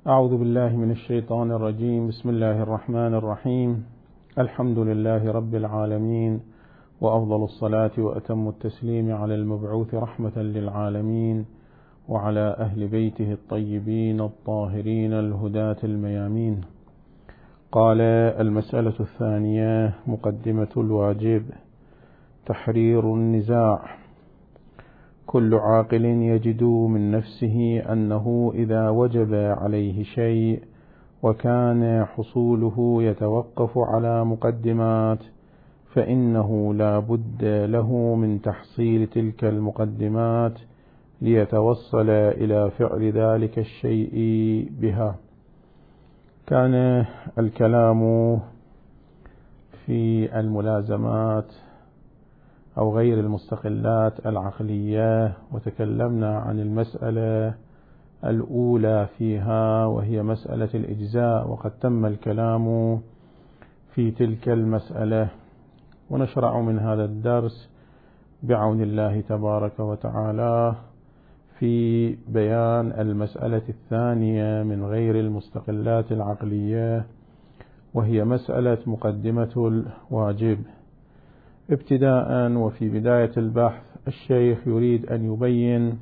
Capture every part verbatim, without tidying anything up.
أعوذ بالله من الشيطان الرجيم. بسم الله الرحمن الرحيم. الحمد لله رب العالمين، وأفضل الصلاة وأتم التسليم على المبعوث رحمة للعالمين وعلى أهل بيته الطيبين الطاهرين الهداة الميامين. قال: المسألة الثانية: مقدمة الواجب. تحرير النزاع. كل عاقل يجد من نفسه أنه إذا وجب عليه شيء وكان حصوله يتوقف على مقدمات فإنه لا بد له من تحصيل تلك المقدمات ليتوصل إلى فعل ذلك الشيء بها. كان الكلام في الملازمات أو غير المستقلات العقلية، وتكلمنا عن المسألة الأولى فيها وهي مسألة الإجزاء، وقد تم الكلام في تلك المسألة، ونشرع من هذا الدرس بعون الله تبارك وتعالى في بيان المسألة الثانية من غير المستقلات العقلية، وهي مسألة مقدمة الواجب. ابتداء وفي بداية البحث الشيخ يريد أن يبين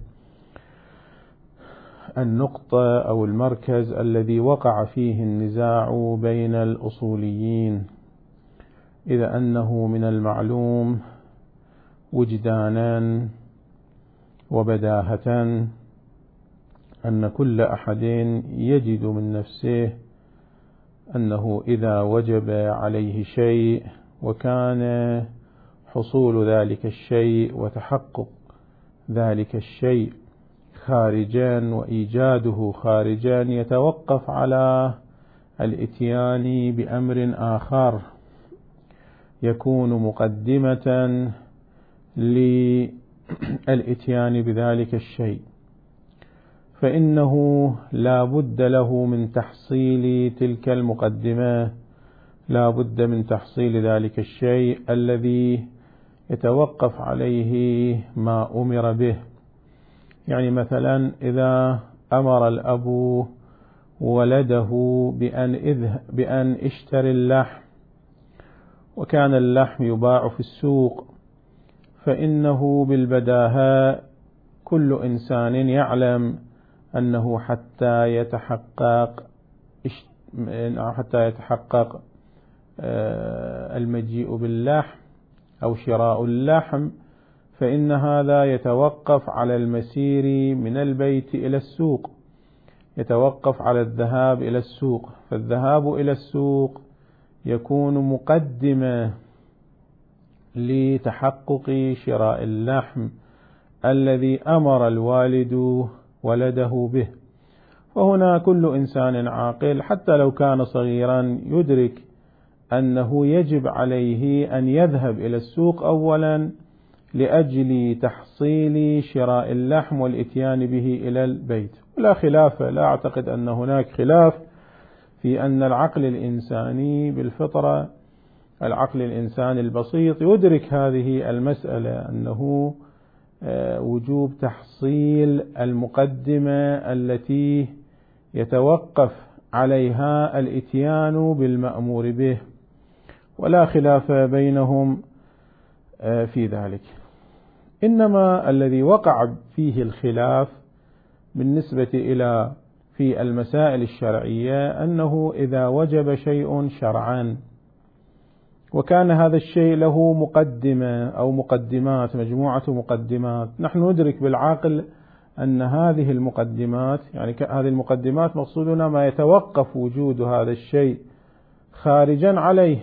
النقطة أو المركز الذي وقع فيه النزاع بين الأصوليين، إذ أنه من المعلوم وجدانا وبداهة أن كل أحد يجد من نفسه أنه إذا وجب عليه شيء وكان حصول ذلك الشيء وتحقق ذلك الشيء خارجا وإيجاده خارجا يتوقف على الإتيان بأمر آخر يكون مقدمة للإتيان بذلك الشيء، فإنه لا بد له من تحصيل تلك المقدمة، لا بد من تحصيل ذلك الشيء الذي يتوقف عليه ما أمر به. يعني مثلا إذا أمر الأب ولده بأن, إذه بأن اشتري اللحم، وكان اللحم يباع في السوق، فإنه بالبداهة كل إنسان يعلم أنه حتى يتحقق حتى يتحقق المجيء باللحم أو شراء اللحم، فإن هذا يتوقف على المسير من البيت إلى السوق، يتوقف على الذهاب إلى السوق، فالذهاب إلى السوق يكون مقدمة لتحقق شراء اللحم الذي أمر الوالد ولده به. فهنا كل إنسان عاقل حتى لو كان صغيرا يدرك أنه يجب عليه أن يذهب إلى السوق أولا لأجل تحصيل شراء اللحم والإتيان به إلى البيت. ولا خلاف، لا أعتقد أن هناك خلاف في أن العقل الإنساني بالفطرة، العقل الإنساني البسيط يدرك هذه المسألة، أنه وجوب تحصيل المقدمة التي يتوقف عليها الإتيان بالمأمور به، ولا خلاف بينهم في ذلك. إنما الذي وقع فيه الخلاف بالنسبة إلى في المسائل الشرعية أنه إذا وجب شيء شرعا وكان هذا الشيء له مقدمة أو مقدمات، مجموعة مقدمات، نحن ندرك بالعقل أن هذه المقدمات، يعني هذه المقدمات مقصودنا ما يتوقف وجود هذا الشيء خارجا عليه.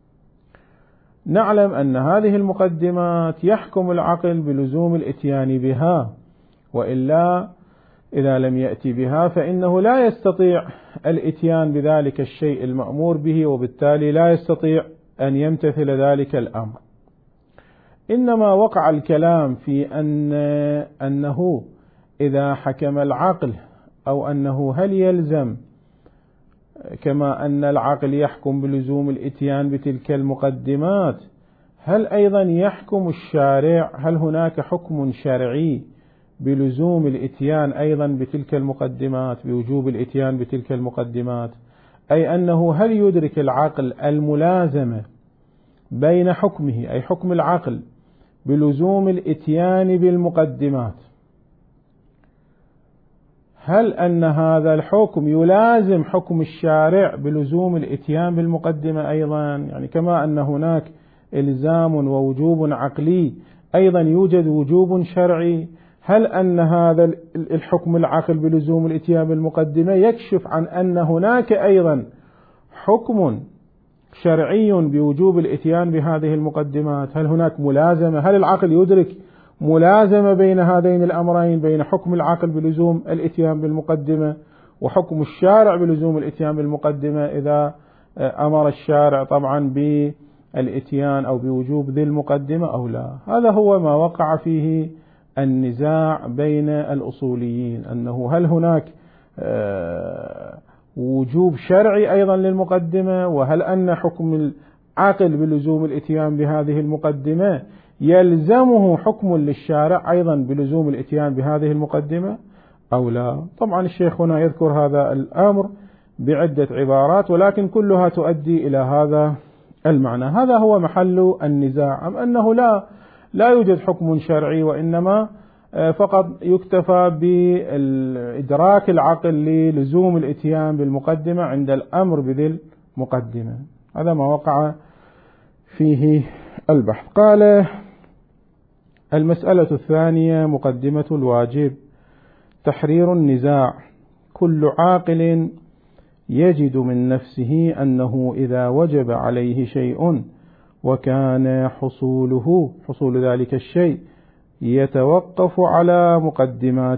نعلم أن هذه المقدمات يحكم العقل بلزوم الإتيان بها، وإلا إذا لم يأتي بها فإنه لا يستطيع الإتيان بذلك الشيء المأمور به، وبالتالي لا يستطيع أن يمتثل ذلك الأمر. إنما وقع الكلام في أن أنه إذا حكم العقل، أو أنه هل يلزم كما أن العقل يحكم بلزوم الإتيان بتلك المقدمات، هل أيضا يحكم الشارع؟ هل هناك حكم شرعي بلزوم الإتيان أيضا بتلك المقدمات، بوجوب الإتيان بتلك المقدمات، أي أنه هل يدرك العقل الملازمة بين حكمه أي حكم العقل بلزوم الإتيان بالمقدمات، هل أن هذا الحكم يلازم حكم الشارع بلزوم الإتيان بالمقدمة أيضا؟ يعني كما أن هناك إلزام ووجوب عقلي أيضا يوجد وجوب شرعي، هل أن هذا الحكم العقل بلزوم الإتيان بالمقدمة يكشف عن أن هناك أيضا حكم شرعي بوجوب الإتيان بهذه المقدمات؟ هل هناك ملازمة؟ هل العقل يدرك ملازمة بين هذين الأمرين، بين حكم العقل بلزوم الإتيان بالمقدمة وحكم الشارع بلزوم الإتيان بالمقدمة إذا أمر الشارع طبعا بالإتيان أو بوجوب ذي المقدمة أو لا؟ هذا هو ما وقع فيه النزاع بين الأصوليين، أنه هل هناك وجوب شرعي أيضا للمقدمة، وهل أن حكم العقل بلزوم الإتيان بهذه المقدمة يلزمه حكم للشارع أيضا بلزوم الإتيان بهذه المقدمة أو لا؟ طبعا الشيخ هنا يذكر هذا الأمر بعدة عبارات ولكن كلها تؤدي إلى هذا المعنى. هذا هو محل النزاع، أم أنه لا لا يوجد حكم شرعي وإنما فقط يكتفى بإدراك العقل للزوم الإتيان بالمقدمة عند الأمر بذي المقدمة. هذا ما وقع فيه البحث. قال: المسألة الثانية مقدمة الواجب. تحرير النزاع: كل عاقل يجد من نفسه أنه إذا وجب عليه شيء وكان حصوله حصول ذلك الشيء يتوقف على مقدمات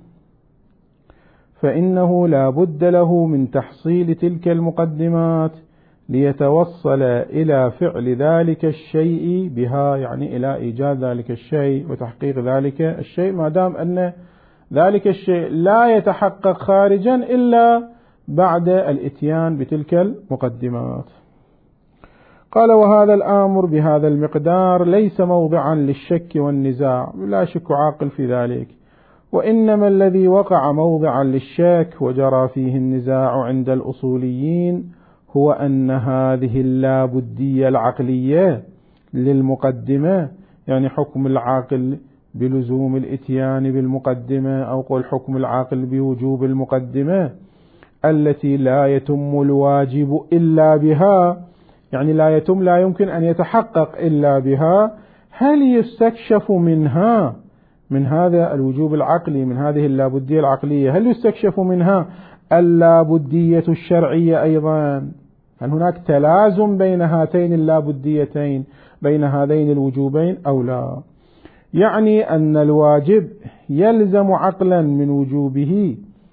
فإنه لا بد له من تحصيل تلك المقدمات ليتوصل إلى فعل ذلك الشيء بها، يعني إلى إيجاد ذلك الشيء وتحقيق ذلك الشيء، ما دام أن ذلك الشيء لا يتحقق خارجا إلا بعد الإتيان بتلك المقدمات. قال: وهذا الأمر بهذا المقدار ليس موضعا للشك والنزاع، لا شك عاقل في ذلك، وإنما الذي وقع موضعا للشك وجرى فيه النزاع عند الأصوليين هو أن هذه اللابدية العقلية للمقدمة، يعني حكم العاقل بلزوم الإتيان بالمقدمة أو قل حكم العاقل بوجوب المقدمة التي لا يتم الواجب إلا بها، يعني لا يتم لا يمكن أن يتحقق إلا بها، هل يستكشف منها من هذا الوجوب العقلي من هذه اللابدية العقلية هل يستكشف منها اللابدية الشرعية أيضا؟ هل هناك تلازم بين هاتين اللابديتين بين هذين الوجوبين أو لا؟ يعني أن الواجب يلزم عقلا من وجوبه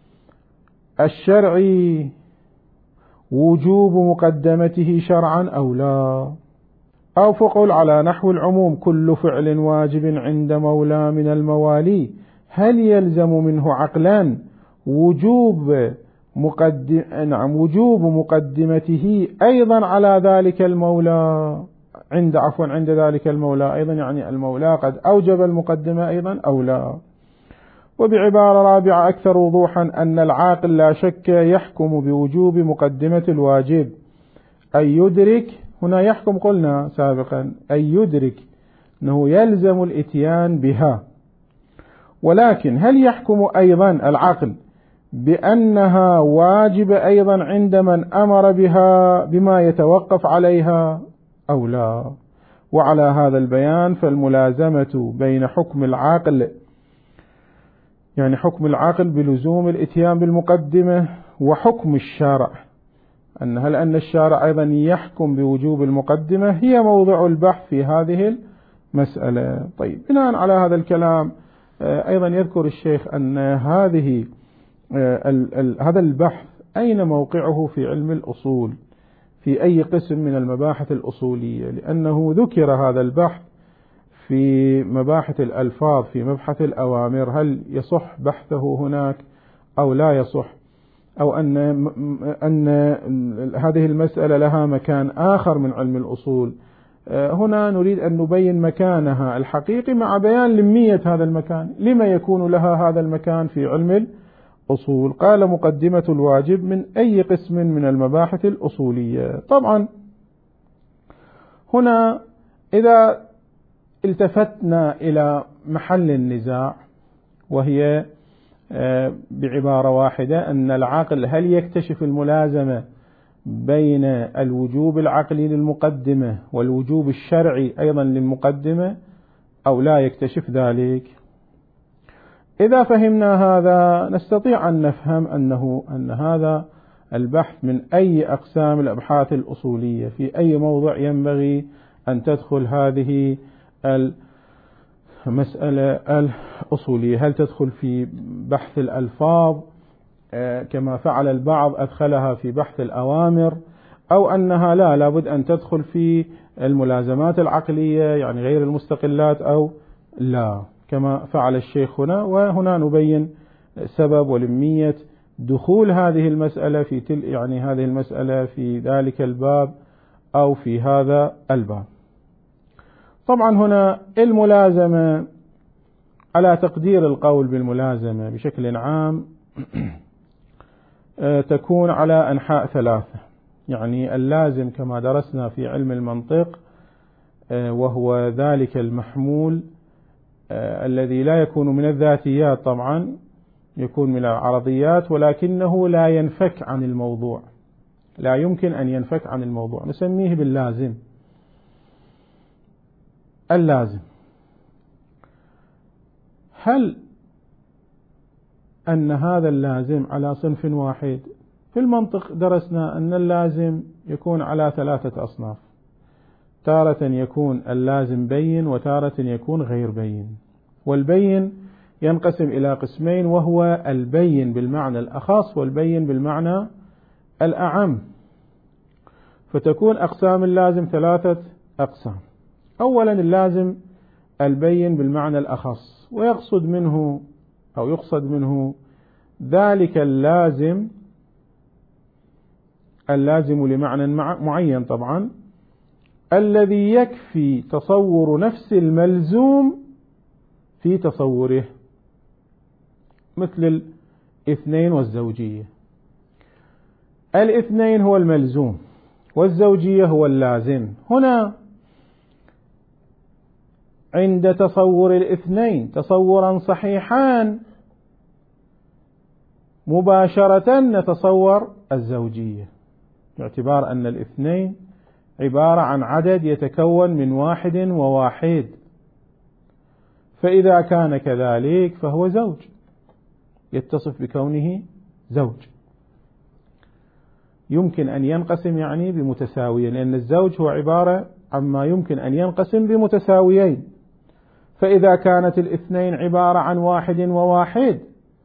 الشرعي وجوب مقدمته شرعا أو لا؟ أو فقل على نحو العموم: كل فعل واجب عند مولى من الموالي هل يلزم منه عقلا وجوب مقدم نعم وجوب مقدمته أيضا على ذلك المولى عند عفوا عند ذلك المولى أيضا، يعني المولى قد أوجب المقدمة أيضا أو لا؟ وبعبارة رابعة أكثر وضوحا أن العاقل لا شك يحكم بوجوب مقدمة الواجب، أي يدرك، هنا يحكم قلنا سابقا، أي يدرك أنه يلزم الإتيان بها، ولكن هل يحكم أيضا العقل بأنها واجب أيضا عند من أمر بها بما يتوقف عليها أو لا؟ وعلى هذا البيان فالملازمة بين حكم العاقل يعني حكم العاقل بلزوم الإتيان بالمقدمة وحكم الشارع، أن هل أن الشارع أيضا يحكم بوجوب المقدمة، هي موضع البحث في هذه المسألة. طيب، بناء على هذا الكلام أيضا يذكر الشيخ أن هذه هذا البحث أين موقعه في علم الأصول، في أي قسم من المباحث الأصولية، لأنه ذكر هذا البحث في مباحث الألفاظ في مبحث الأوامر، هل يصح بحثه هناك أو لا يصح، أو أن أن هذه المسألة لها مكان آخر من علم الأصول هنا نريد أن نبين مكانها الحقيقي مع بيان لمية هذا المكان، لما يكون لها هذا المكان في علم الأصول. قال مقدمة الواجب من أي قسم من المباحث الأصولية. طبعا هنا إذا التفتنا إلى محل النزاع، وهي بعبارة واحدة أن العقل هل يكتشف الملازمة بين الوجوب العقلي للمقدمة والوجوب الشرعي أيضا للمقدمة أو لا يكتشف ذلك. إذا فهمنا هذا نستطيع أن نفهم أنه أن هذا البحث من أي أقسام الأبحاث الأصولية، في أي موضع ينبغي أن تدخل هذه المسألة الأصولية. هل تدخل في بحث الألفاظ كما فعل البعض أدخلها في بحث الأوامر، أو أنها لا لابد أن تدخل في الملازمات العقلية يعني غير المستقلات، أو لا كما فعل الشيخ هنا. وهنا نبين سبب ولمية دخول هذه المسألة في تل يعني هذه المسألة في ذلك الباب أو في هذا الباب. طبعا هنا الملازمة على تقدير القول بالملازمة بشكل عام تكون على أنحاء ثلاثة. يعني اللازم كما درسنا في علم المنطق وهو ذلك المحمول الذي لا يكون من الذاتيات، طبعا يكون من العرضيات، ولكنه لا ينفك عن الموضوع، لا يمكن أن ينفك عن الموضوع، نسميه باللازم. اللازم هل أن هذا اللازم على صنف واحد؟ في المنطق درسنا أن اللازم يكون على ثلاثة أصناف، تارة يكون اللازم بين وتارة يكون غير بين. والبين ينقسم إلى قسمين، وهو البين بالمعنى الأخص والبين بالمعنى الأعم. فتكون أقسام اللازم ثلاثة أقسام. أولا اللازم البين بالمعنى الأخص، ويقصد منه أو يقصد منه ذلك اللازم اللازم لمعنى معين طبعا الذي يكفي تصور نفس الملزوم في تصوره، مثل الاثنين والزوجية. الاثنين هو الملزوم والزوجية هو اللازم. هنا عند تصور الاثنين تصورا صحيحان مباشرة نتصور الزوجية، باعتبار أن الاثنين عبارة عن عدد يتكون من واحد وواحد، فإذا كان كذلك فهو زوج، يتصف بكونه زوج. يمكن أن ينقسم يعني بمتساويين، لأن الزوج هو عبارة عما يمكن أن ينقسم بمتساويين. فإذا كانت الاثنين عبارة عن واحد وواحد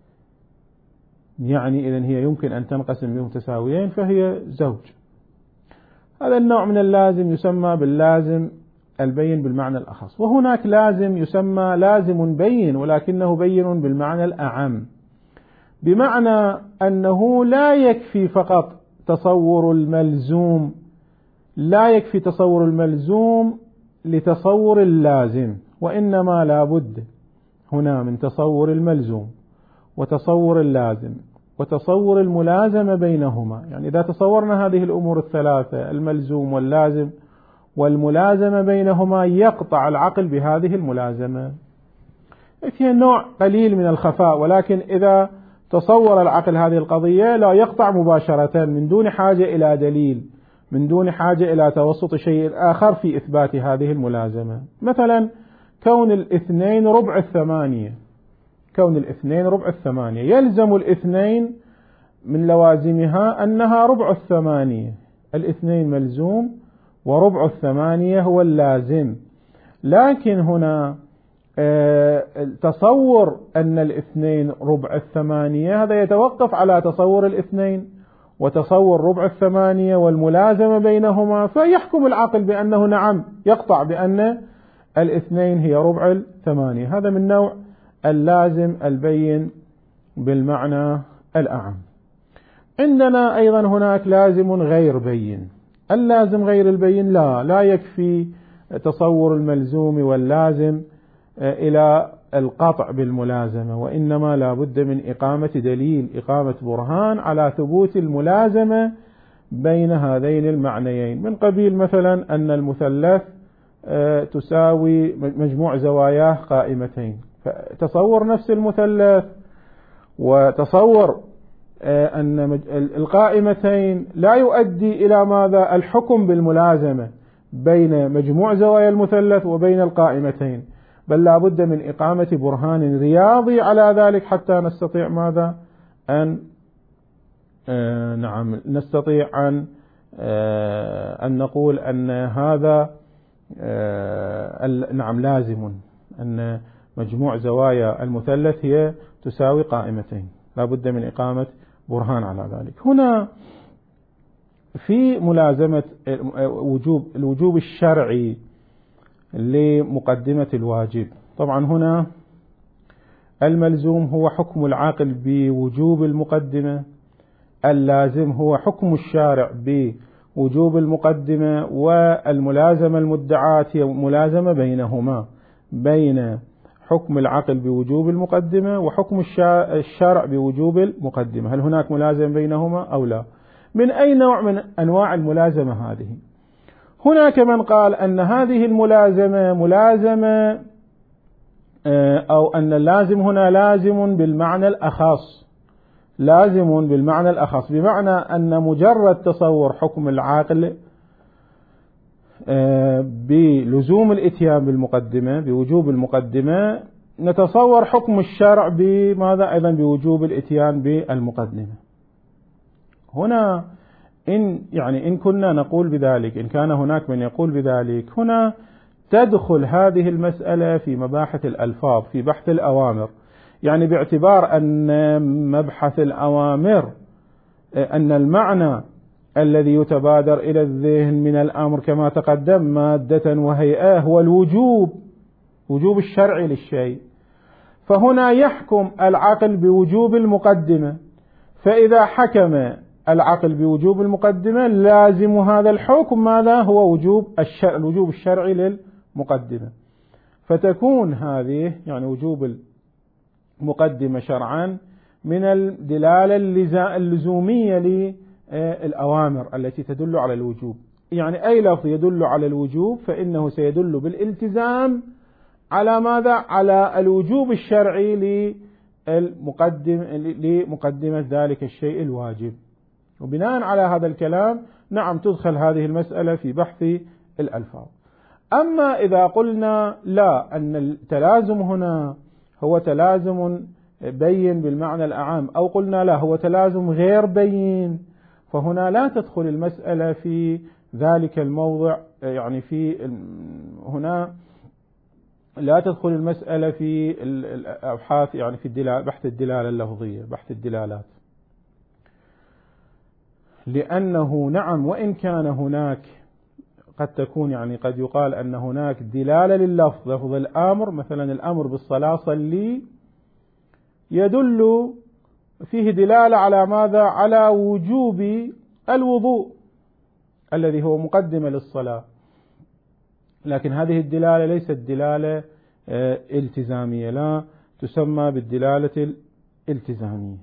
يعني إذن هي يمكن أن تنقسم بمتساويين فهي زوج. هذا النوع من اللازم يسمى باللازم البين بالمعنى الأخص. وهناك لازم يسمى لازم بين، ولكنه بين بالمعنى الأعم، بمعنى أنه لا يكفي فقط تصور الملزوم، لا يكفي تصور الملزوم لتصور اللازم، وإنما لا بد هنا من تصور الملزوم وتصور اللازم وتصور الملازمة بينهما. يعني إذا تصورنا هذه الأمور الثلاثة الملزوم واللازم والملازمة بينهما يقطع العقل بهذه الملازمة. فيها نوع قليل من الخفاء، ولكن إذا تصور العقل هذه القضية لا يقطع مباشرة من دون حاجة إلى دليل، من دون حاجة إلى توسط شيء آخر في إثبات هذه الملازمة. مثلا كون الاثنين ربع الثمانية، كون الاثنين ربع الثمانية يلزم الاثنين من لوازمها أنها ربع الثمانية. الاثنين ملزوم وربع الثمانية هو اللازم. لكن هنا تصور أن الاثنين ربع الثمانية هذا يتوقف على تصور الاثنين وتصور ربع الثمانية والملازمة بينهما، فيحكم العقل بأنه نعم يقطع بأن الاثنين هي ربع الثمانية. هذا من نوع اللازم البين بالمعنى الأعم. عندنا أيضا هناك لازم غير بين. اللازم غير البين لا لا يكفي تصور الملزوم واللازم إلى القطع بالملازمة، وإنما لا بد من إقامة دليل، إقامة برهان على ثبوت الملازمة بين هذين المعنيين، من قبيل مثلا أن المثلث تساوي مجموع زواياه قائمتين، فتصور نفس المثلث وتصور أن القائمتين لا يؤدي إلى ماذا؟ الحكم بالملازمة بين مجموع زوايا المثلث وبين القائمتين، بل لا بد من إقامة برهان رياضي على ذلك حتى نستطيع ماذا؟ أن آه نعم نستطيع أن آه أن نقول أن هذا آه نعم لازم، أن مجموع زوايا المثلث هي تساوي قائمتين، لا بد من إقامة برهان على ذلك. هنا في ملازمة وجوب الوجوب الشرعي لمقدمة الواجب، طبعا هنا الملزوم هو حكم العاقل بوجوب المقدمة، اللازم هو حكم الشارع بوجوب المقدمة، والملازمة المدعاة هي ملازمة بينهما، بين حكم العقل بوجوب المقدمة وحكم الشارع بوجوب المقدمة. هل هناك ملازمة بينهما أو لا؟ من أي نوع من أنواع الملازمة هذه؟ هناك من قال أن هذه الملازمة ملازمة أو أن اللازم هنا لازم بالمعنى الأخص، لازم بالمعنى الأخص، بمعنى أن مجرد تصور حكم العاقل بلزوم الإتيان بالمقدمة بوجوب المقدمة، نتصور حكم الشرع بماذا أيضا؟ بوجوب الإتيان بالمقدمة. هنا إن يعني إن كنا نقول بذلك، إن كان هناك من يقول بذلك، هنا تدخل هذه المسألة في مباحث الألفاظ، في بحث الأوامر، يعني باعتبار أن مبحث الأوامر أن المعنى الذي يتبادر إلى الذهن من الأمر كما تقدم مادة وهيئة هو الوجوب، وجوب الشرع للشيء، فهنا يحكم العقل بوجوب المقدمة، فإذا حكم العقل بوجوب المقدمة لازم هذا الحكم ماذا؟ هو وجوب الشرع، الوجوب الشرعي للمقدمة، فتكون هذه يعني وجوب المقدمة شرعا من الدلالة اللزومية للأوامر التي تدل على الوجوب، يعني أي لفظ يدل على الوجوب فإنه سيدل بالالتزام على ماذا؟ على الوجوب الشرعي للمقدم لمقدمة ذلك الشيء الواجب. وبناء على هذا الكلام نعم تدخل هذه المسألة في بحث الألفاظ. أما إذا قلنا لا، أن التلازم هنا هو تلازم بين بالمعنى الأعم، أو قلنا لا هو تلازم غير بين، فهنا لا تدخل المسألة في ذلك الموضع، يعني في هنا لا تدخل المسألة في الأبحاث، يعني في الدلالة، بحث الدلالة اللفظية، بحث الدلالات، لأنه نعم وإن كان هناك قد تكون يعني قد يقال أن هناك دلالة لللفظ، لفظ الأمر مثلا الأمر بالصلاة صلي يدل فيه دلالة على ماذا؟ على وجوب الوضوء الذي هو مقدمة للصلاة، لكن هذه الدلالة ليست دلالة التزامية، لا تسمى بالدلالة الالتزامية،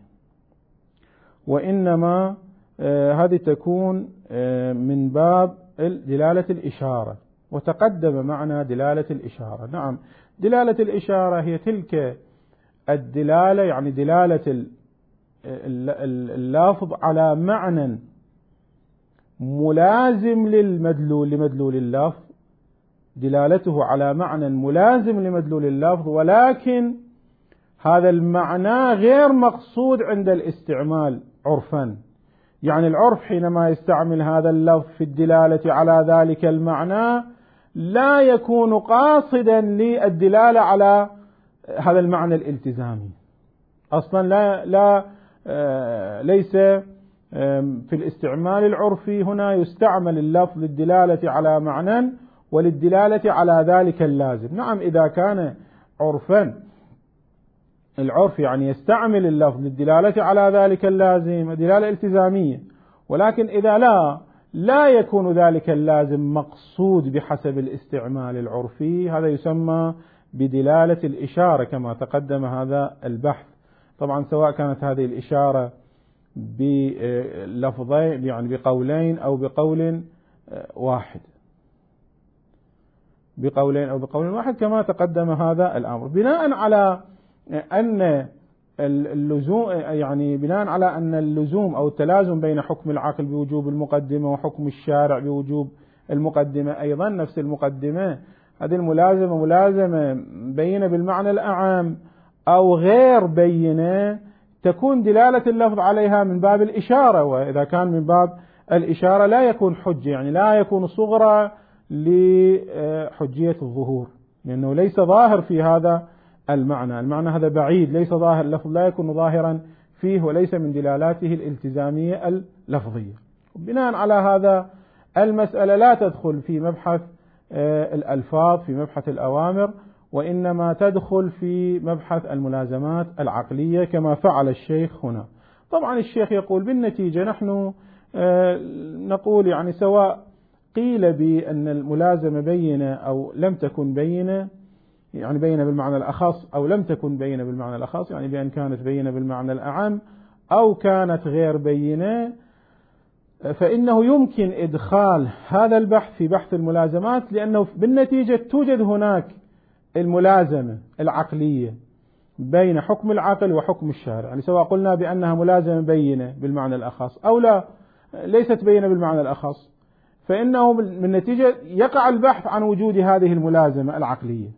وإنما هذه تكون من باب دلالة الإشارة، وتقدم معنا دلالة الإشارة. نعم دلالة الإشارة هي تلك الدلالة، يعني دلالة اللفظ على معنى ملازم للمدلول لمدلول اللفظ، دلالته على معنى ملازم لمدلول اللفظ، ولكن هذا المعنى غير مقصود عند الاستعمال عرفا، يعني العرف حينما يستعمل هذا اللفظ في الدلالة على ذلك المعنى لا يكون قاصدا للدلالة على هذا المعنى الالتزامي أصلا، لا لا آه ليس آه في الاستعمال العرفي هنا يستعمل اللفظ للدلالة على معنى وللدلالة على ذلك اللازم. نعم إذا كان عرفا العرف يعني يستعمل اللفظ للدلالة على ذلك اللازم دلالة التزامية، ولكن إذا لا لا يكون ذلك اللازم مقصود بحسب الاستعمال العرفي، هذا يسمى بدلالة الإشارة كما تقدم هذا البحث. طبعا سواء كانت هذه الإشارة بلفظين يعني بقولين أو بقول واحد بقولين أو بقول واحد كما تقدم هذا الأمر، بناء على أن اللزوم يعني بناء على أن اللزوم أو التلازم بين حكم العقل بوجوب المقدمة وحكم الشارع بوجوب المقدمة أيضا نفس المقدمة، هذه الملازمة ملازمة بينة بالمعنى الأعم أو غير بينة، تكون دلالة اللفظ عليها من باب الإشارة، وإذا كان من باب الإشارة لا يكون حجة، يعني لا يكون صغرى لحجية الظهور، لأنه ليس ظاهر في هذا المعنى، المعنى هذا بعيد ليس ظاهر، اللفظ لا يكون ظاهرا فيه وليس من دلالاته الالتزامية اللفظية. بناء على هذا المسألة لا تدخل في مبحث الألفاظ في مبحث الأوامر، وإنما تدخل في مبحث الملازمات العقلية كما فعل الشيخ هنا. طبعا الشيخ يقول بالنتيجة نحن نقول يعني سواء قيل بأن الملازمة بينة أو لم تكن بينة، يعني بينة بالمعنى الأخص أو لم تكن بينة بالمعنى الأخص، يعني بأن كانت بينة بالمعنى الأعم أو كانت غير بينة، فإنه يمكن إدخال هذا البحث في بحث الملازمات، لأنه بالنتيجة توجد هناك الملازمة العقلية بين حكم العقل وحكم الشارع، يعني سواء قلنا بأنها ملازمة بينة بالمعنى الأخص أو لا ليست بينة بالمعنى الأخص، فإنه بالنتيجة يقع البحث عن وجود هذه الملازمة العقلية.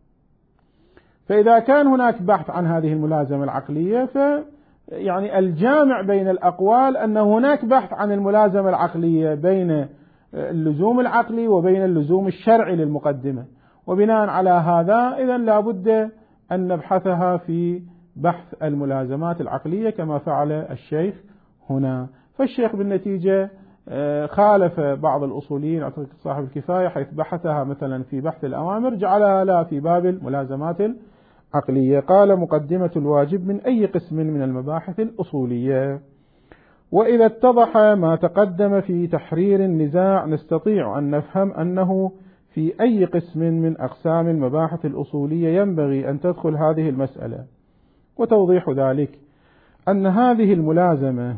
فإذا كان هناك بحث عن هذه الملازمة العقلية، ف يعني الجامع بين الأقوال أن هناك بحث عن الملازمة العقلية بين اللزوم العقلي وبين اللزوم الشرعي للمقدمة، وبناء على هذا إذن لا بد أن نبحثها في بحث الملازمات العقلية كما فعل الشيخ هنا. فالشيخ بالنتيجة خالف بعض الأصوليين أعتقد صاحب الكفاية حيث بحثها مثلا في بحث الأوامر جعلها لا في باب الملازمات العقلية. قال مقدمة الواجب من أي قسم من المباحث الأصولية. وإذا اتضح ما تقدم في تحرير النزاع نستطيع أن نفهم أنه في أي قسم من أقسام المباحث الأصولية ينبغي أن تدخل هذه المسألة. وتوضيح ذلك أن هذه الملازمة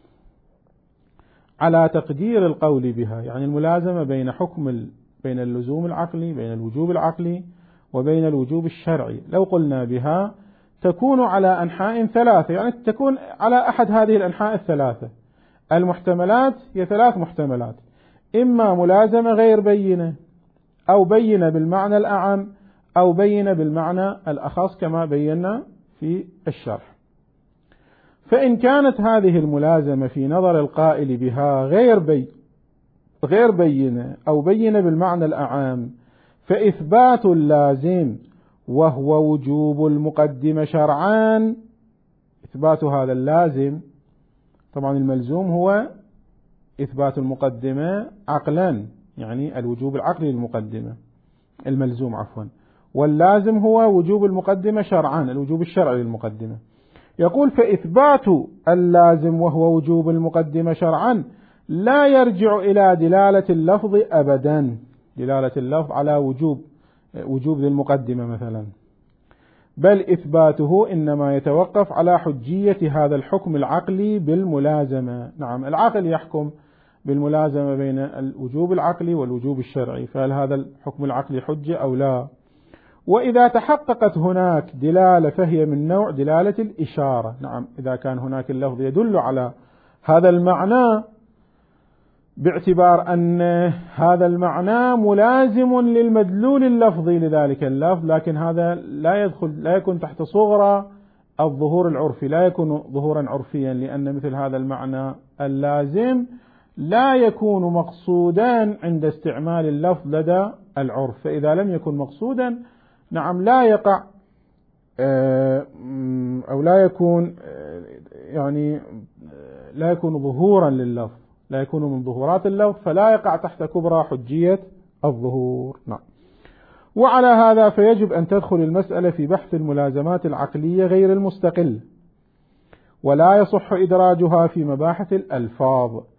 على تقدير القول بها، يعني الملازمة بين حكم ال... بين اللزوم العقلي بين الوجوب العقلي وبين الوجوب الشرعي، لو قلنا بها تكون على أنحاء ثلاثة، يعني تكون على أحد هذه الأنحاء الثلاثة. المحتملات هي ثلاث محتملات، إما ملازمة غير بينة أو بينة بالمعنى الأعم أو بينة بالمعنى الأخص كما بينا في الشرح. فإن كانت هذه الملازمة في نظر القائل بها غير بي غير بينة أو بينة بالمعنى الأعام، فإثبات اللازم وهو وجوب المقدمة شرعان، إثبات هذا اللازم، طبعا الملزوم هو إثبات المقدمة عقلا، يعني الوجوب العقلي للمقدمة الملزوم عفوا، واللازم هو وجوب المقدمة شرعان الوجوب الشرعي للمقدمة. يقول فإثبات اللازم وهو وجوب المقدمة شرعا لا يرجع إلى دلالة اللفظ أبدا، دلالة اللفظ على وجوب وجوب للمقدمة مثلا، بل إثباته إنما يتوقف على حجية هذا الحكم العقلي بالملازمة. نعم العقل يحكم بالملازمة بين الوجوب العقلي والوجوب الشرعي، فهل هذا الحكم العقلي حجة أو لا؟ وإذا تحققت هناك دلالة فهي من نوع دلالة الإشارة. نعم إذا كان هناك اللفظ يدل على هذا المعنى باعتبار أن هذا المعنى ملازم للمدلول اللفظي لذلك اللفظ، لكن هذا لا يدخل لا يكون تحت صغرى الظهور العرفي، لا يكون ظهورا عرفيا، لأن مثل هذا المعنى اللازم لا يكون مقصودا عند استعمال اللفظ لدى العرف، فإذا لم يكن مقصودا نعم لا يقع أو لا يكون يعني لا يكون ظهورا لللفظ، لا يكون من ظهورات اللفظ، فلا يقع تحت كبرى حجية الظهور. نعم. وعلى هذا فيجب أن تدخل المسألة في بحث الملازمات العقلية غير المستقل، ولا يصح إدراجها في مباحث الألفاظ،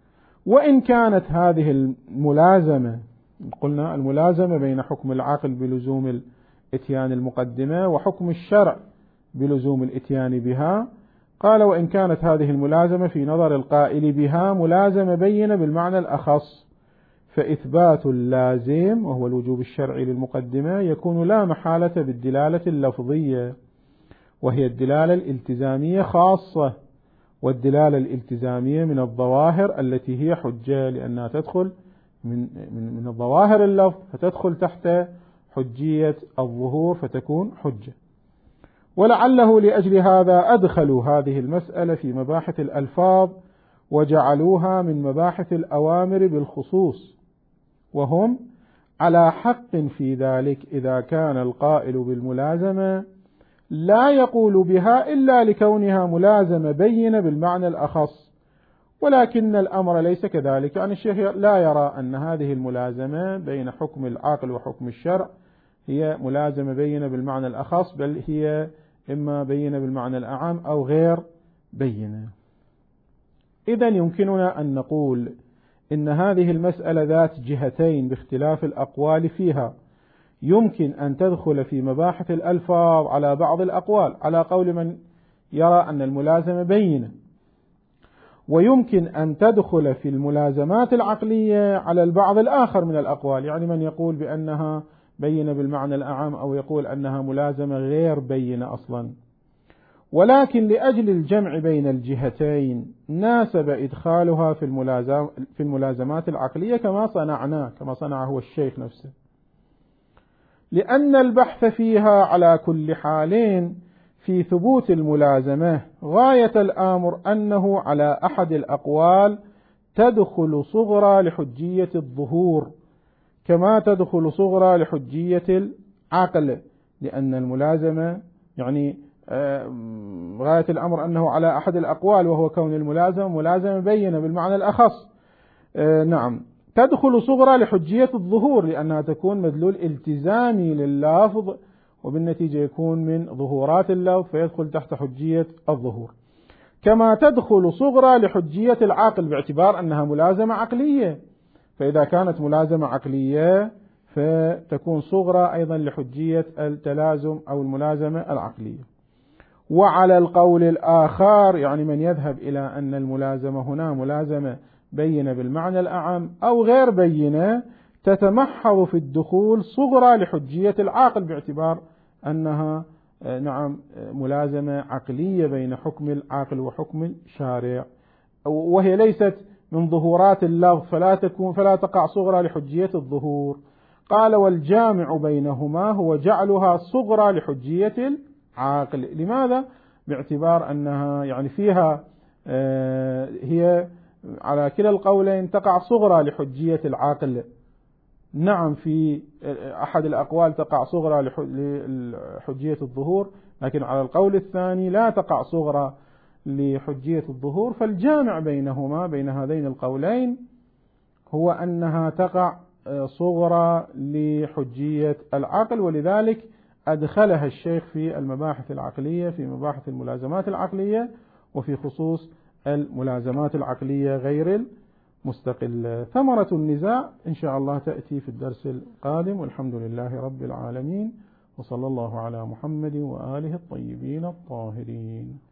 وإن كانت هذه الملازمة، قلنا الملازمة بين حكم العقل بلزوم الإتيان المقدمة وحكم الشرع بلزوم الإتيان بها، قال وإن كانت هذه الملازمة في نظر القائل بها ملازمة بينة بالمعنى الأخص، فإثبات اللازم وهو الوجوب الشرعي للمقدمة يكون لا محالة بالدلالة اللفظية، وهي الدلالة الالتزامية خاصة، والدلالة الالتزامية من الظواهر التي هي حجة، لأنها تدخل من من من الظواهر اللفظ فتدخل تحت حجية الظهور فتكون حجة. ولعله لأجل هذا أدخلوا هذه المسألة في مباحث الألفاظ وجعلوها من مباحث الأوامر بالخصوص، وهم على حق في ذلك إذا كان القائل بالملازمة لا يقول بها إلا لكونها ملازمة بينة بالمعنى الأخص، ولكن الأمر ليس كذلك، يعني الشيخ لا يرى أن هذه الملازمة بين حكم العقل وحكم الشرع هي ملازمة بينة بالمعنى الأخص، بل هي إما بينة بالمعنى الأعم أو غير بينة. إذن يمكننا أن نقول إن هذه المسألة ذات جهتين باختلاف الأقوال فيها، يمكن أن تدخل في مباحث الألفاظ على بعض الأقوال على قول من يرى أن الملازمة بينة، ويمكن أن تدخل في الملازمات العقلية على البعض الآخر من الأقوال، يعني من يقول بأنها بينة بالمعنى الأعم أو يقول أنها ملازمة غير بينة أصلا. ولكن لأجل الجمع بين الجهتين ناسب إدخالها في الملازم في الملازمات العقلية كما صنعنا كما صنع هو الشيخ نفسه، لأن البحث فيها على كل حال في ثبوت الملازمة غاية الأمر أنه على أحد الأقوال تدخل صغرى لحجية الظهور كما تدخل صغرى لحجية العقل، لأن الملازمة يعني غاية الأمر أنه على أحد الأقوال وهو كون الملازمة ملازمة بينة بالمعنى الأخص، نعم تدخل صغرى لحجية الظهور لأنها تكون مدلول التزامي لللفظ، وبالنتيجة يكون من ظهورات اللفظ فيدخل تحت حجية الظهور، كما تدخل صغرى لحجية العقل باعتبار أنها ملازمة عقلية، فإذا كانت ملازمة عقلية فتكون صغرى أيضا لحجية التلازم أو الملازمة العقلية. وعلى القول الآخر يعني من يذهب إلى أن الملازمة هنا ملازمة بينة بالمعنى الأعم أو غير بينة تتمحض في الدخول صغرى لحجية العقل باعتبار أنها نعم ملازمة عقلية بين حكم العقل وحكم الشارع، وهي ليست من ظهورات اللفظ فلا تكون فلا تقع صغرى لحجية الظهور. قال والجامع بينهما هو جعلها صغرى لحجية العقل. لماذا؟ باعتبار أنها يعني فيها هي على كلا القولين تقع صغرى لحجية العقل، نعم في أحد الأقوال تقع صغرى لحجية الظهور، لكن على القول الثاني لا تقع صغرى لحجية الظهور، فالجامع بينهما بين هذين القولين هو أنها تقع صغرى لحجية العقل، ولذلك أدخلها الشيخ في المباحث العقلية في مباحث الملازمات العقلية وفي خصوص الملازمات العقلية غير المستقلة. ثمرة النزاع إن شاء الله تأتي في الدرس القادم، والحمد لله رب العالمين، وصلى الله على محمد وآله الطيبين الطاهرين.